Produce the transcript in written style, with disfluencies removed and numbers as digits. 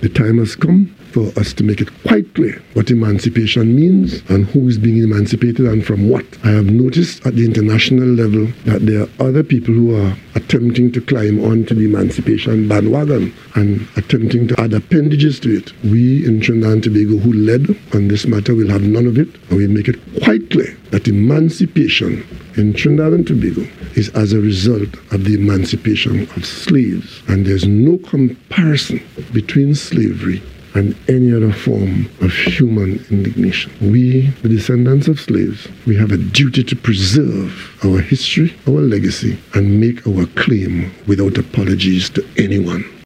The time has come for us to make it quite clear what emancipation means and who is being emancipated and from what. I have noticed at the international level that there are other people who are attempting to climb onto the emancipation bandwagon and attempting to add appendages to it. We in Trinidad and Tobago who led on this matter will have none of it, and we make it quite clear that emancipation in Trinidad and Tobago is as a result of the emancipation of slaves, and there's no comparison between slavery and any other form of human indignation. We, the descendants of slaves, we have a duty to preserve our history, our legacy, and make our claim without apologies to anyone.